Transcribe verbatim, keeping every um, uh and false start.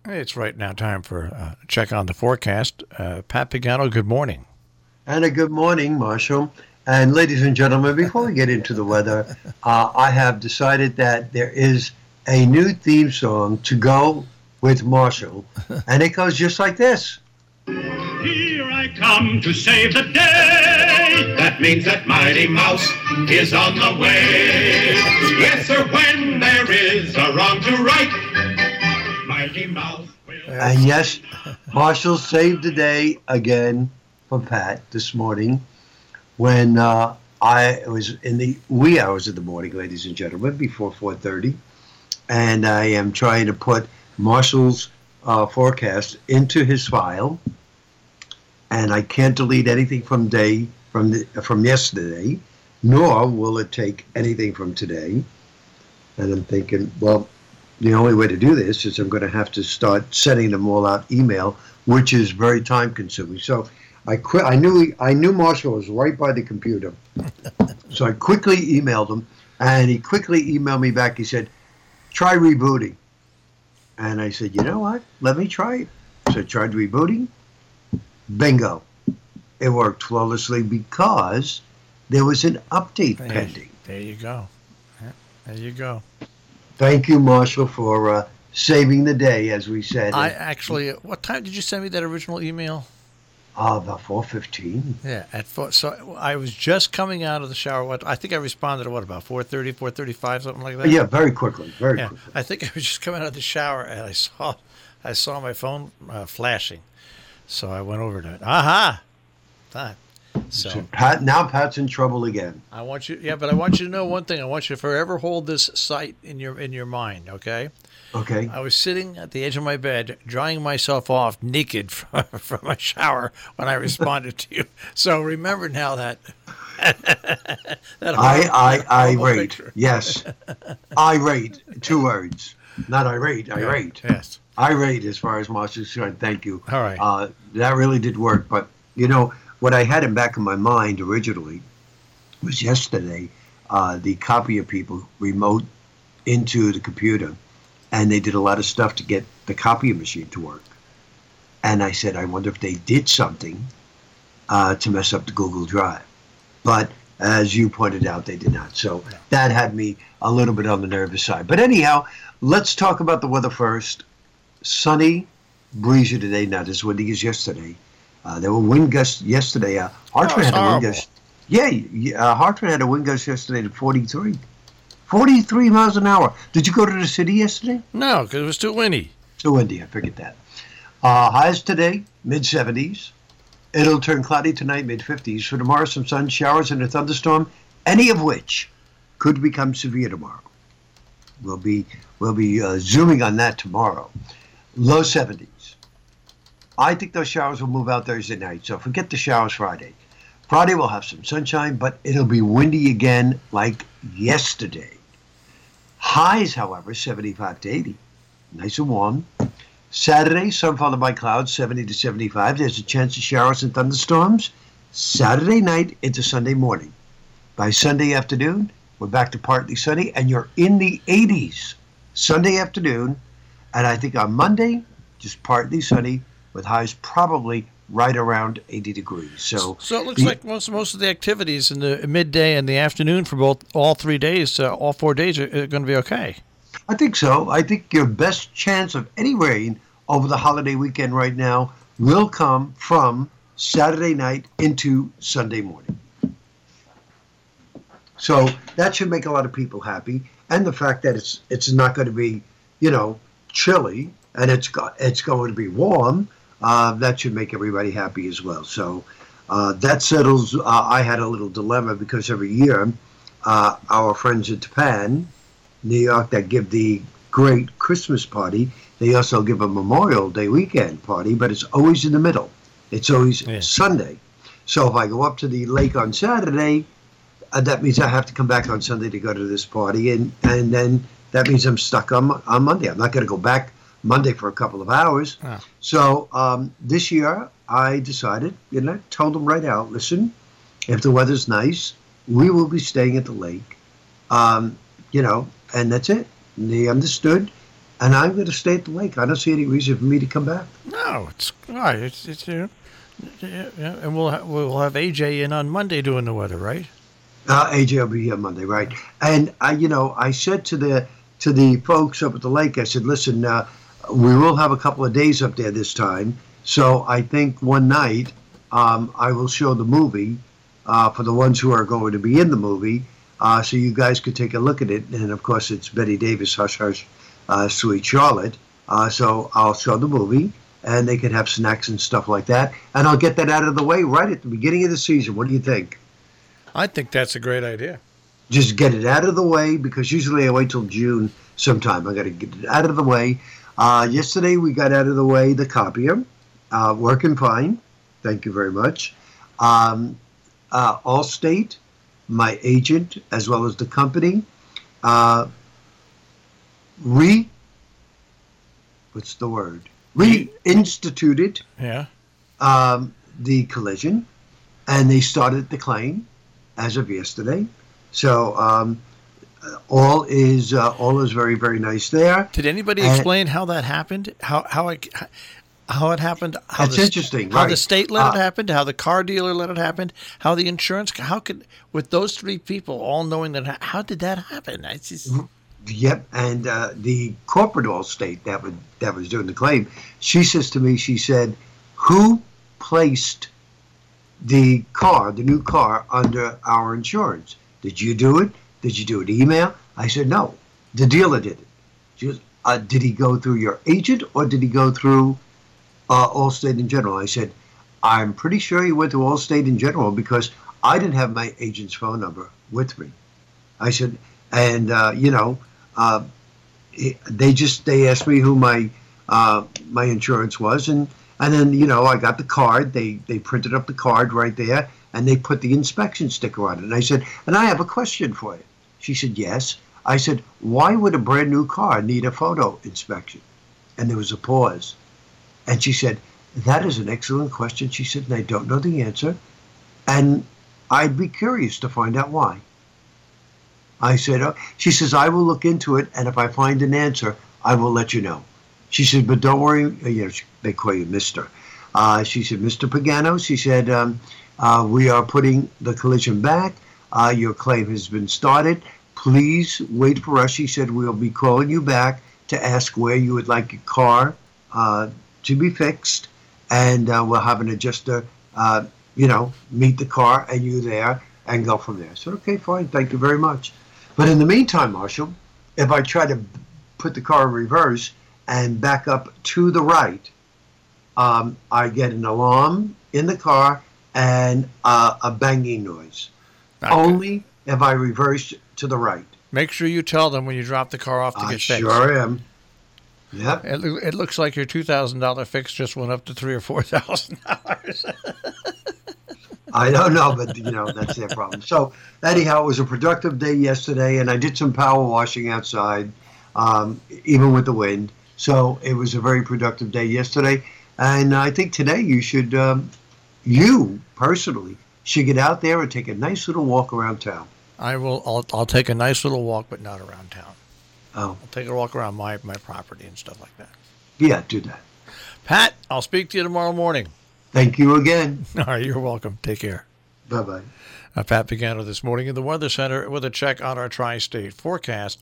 It's right now time for uh, a check on the forecast. Uh, Pat Pagano, good morning. And a good morning, Marshall. And ladies and gentlemen, before we get into the weather, uh, I have decided that there is a new theme song to go with Marshall, and it goes just like this. Here I come to save the day. That means that Mighty Mouse is on the way. Yes, sir, when there is a wrong to right, Mighty Mouse will... And yes, Marshall saved the day again for Pat this morning when uh, I was in the wee hours of the morning, ladies and gentlemen, before four thirty. And I am trying to put Marshall's uh, forecast into his file. And I can't delete anything from day from the, from yesterday, nor will it take anything from today. And I'm thinking, well, the only way to do this is I'm going to have to start sending them all out email, which is very time consuming. So I quit. I knew he, I knew Marshall was right by the computer, so I quickly emailed him, and he quickly emailed me back. He said, "Try rebooting," and I said, "You know what? Let me try it." So I tried rebooting. Bingo. It worked flawlessly because there was an update There, pending. there you go. Yeah, there you go. Thank you, Marshall, for uh, saving the day, as we said. I actually, what time did you send me that original email? Uh, about four fifteen. Yeah, at four. So I was just coming out of the shower. What I think I responded at what, about four thirty, four thirty-five, something like that. Yeah, very quickly, very Yeah, quickly. I think I was just coming out of the shower and I saw, I saw my phone uh, flashing, so I went over to it. Aha, that. So So Pat, now Pat's in trouble again. I want you, yeah, but I want you to know one thing. I want you to forever hold this sight in your in your mind. Okay. Okay. I was sitting at the edge of my bed, drying myself off naked from, from my shower when I responded to you. So remember now that. that I, I, horrible irate. picture. Yes. Irate. Two words. Not irate, irate. Yes. Irate as far as Marshall's concerned. Thank you. All right. Uh, that really did work. But, you know, what I had in back of my mind originally was yesterday, uh, the copier people remote into the computer, and they did a lot of stuff to get the copier machine to work. And I said, I wonder if they did something uh, to mess up the Google Drive. But as you pointed out, they did not. So that had me a little bit on the nervous side. But anyhow, let's talk about the weather first. Sunny, breezy today, not as windy as yesterday. Uh, there were wind gusts yesterday. Uh, Hartford Oh, it's had a wind horrible. gust. Yeah, yeah, uh, Hartford had a wind gust yesterday to forty-three. forty-three miles an hour. Did you go to the city yesterday? No, because it was too windy. Too windy, I figured that. Uh, highs today, mid seventies. It'll turn cloudy tonight, mid fifties. For tomorrow, some sun showers and a thunderstorm, any of which could become severe tomorrow. We'll be we'll be uh, zooming on that tomorrow. Low seventies. I think those showers will move out Thursday night, so forget the showers Friday. Friday we'll have some sunshine, but it'll be windy again like yesterday. Highs, however, seventy-five to eighty. Nice and warm. Saturday, sun followed by clouds, seventy to seventy-five. There's a chance of showers and thunderstorms. Saturday night into Sunday morning. By Sunday afternoon, we're back to partly sunny, and you're in the eighties Sunday afternoon. And I think on Monday, just partly sunny, with highs probably right around eighty degrees. So, So it looks the- like most most of the activities in the midday and the afternoon for both all three days, uh, all four days are, are going to be okay. I think so. I think your best chance of any rain over the holiday weekend right now will come from Saturday night into Sunday morning. So that should make a lot of people happy. And the fact that it's it's not going to be, you know, chilly, and it's got it's going to be warm, uh, that should make everybody happy as well. So uh, that settles. Uh, I had a little dilemma because every year uh, our friends in Japan, New York, that give the great Christmas party, they also give a Memorial Day weekend party, but it's always in the middle. It's always Yeah. Sunday. So if I go up to the lake on Saturday, uh, that means I have to come back on Sunday to go to this party, and, and then that means I'm stuck on on Monday. I'm not going to go back Monday for a couple of hours. Ah. So um, this year I decided, you know, told them right out, listen, if the weather's nice, we will be staying at the lake, um, you know, and that's it. And they understood. and I'm going to stay at the lake. I don't see any reason for me to come back. No, it's all right. It's it's you know, yeah, yeah, and we'll ha- we'll have A J in on Monday doing the weather, right? Uh, A J will be here Monday, right? And I, you know, I said to the to the folks up at the lake, I said, listen, uh, we will have a couple of days up there this time, so I think one night um, I will show the movie uh, for the ones who are going to be in the movie, uh, so you guys could take a look at it. And of course, it's Betty Davis, Hush Hush, uh, Sweet Charlotte. Uh, so I'll show the movie, and they could have snacks and stuff like that, and I'll get that out of the way right at the beginning of the season. What do you think? I think that's a great idea. Just get it out of the way, because usually I wait till June sometime. I got to get it out of the way. Uh, yesterday we got out of the way the copier, uh, working fine. Thank you very much. Um, uh, Allstate, my agent, as well as the company, uh, re, what's the word? Reinstituted Yeah. um, the collision, and they started the claim as of yesterday. So um, all is uh, all is very, very nice there. Did anybody And- explain how that happened? How how it how it happened? How That's the, interesting, How right. the state let it Uh, happen? How the car dealer let it happen? How the insurance? How could with those three people all knowing that? How did that happen? It's just, Yep, and uh, the corporate Allstate that would that was doing the claim, she says to me, she said, "Who placed the car, the new car, under our insurance? Did you do it? Did you do it email?" I said, "No, the dealer did it." She goes, uh, "Did he go through your agent or did he go through uh, Allstate in general?" I said, "I'm pretty sure he went through Allstate in general because I didn't have my agent's phone number with me." I said, and uh, you know. Uh, it, they just they asked me who my uh, my insurance was, and and then you know I got the card. They they printed up the card right there, and they put the inspection sticker on it. And I said, "And I have a question for you." She said, "Yes." I said, "Why would a brand new car need a photo inspection?" And there was a pause, and she said, "That is an excellent question." She said, "And I don't know the answer, and I'd be curious to find out why." I said, oh. She says, "I will look into it, and if I find an answer, I will let you know." She said, "But don't worry." Uh, you know, they call you Mister Uh, she said, "Mister Pagano," she said, um, uh, "we are putting the collision back. Uh, your claim has been started. Please wait for us." She said, "We'll be calling you back to ask where you would like your car uh, to be fixed, and uh, we'll have an adjuster, uh, you know, meet the car and you there and go from there." I said, "Okay, fine. Thank you very much." But in the meantime, Marshall, if I try to put the car in reverse and back up to the right, um, I get an alarm in the car and uh, a banging noise. Not Only if I reverse to the right. make sure you tell them when you drop the car off to I get fixed. sure am. Yep. It, loo- it looks like your two thousand dollar fix just went up to three or four thousand dollars. I don't know, but you know that's their problem. So anyhow, it was a productive day yesterday, and I did some power washing outside, um, even with the wind. So it was a very productive day yesterday, and I think today you should, um, you personally, should get out there and take a nice little walk around town. I will. I'll, I'll take a nice little walk, but not around town. Oh, I'll take a walk around my, my property and stuff like that. yeah, do that. Pat, I'll speak to you tomorrow morning. Thank you again. All right, you're welcome. Take care. Bye bye. Uh, Pat Pagano this morning in the Weather Center with a check on our tri-state forecast.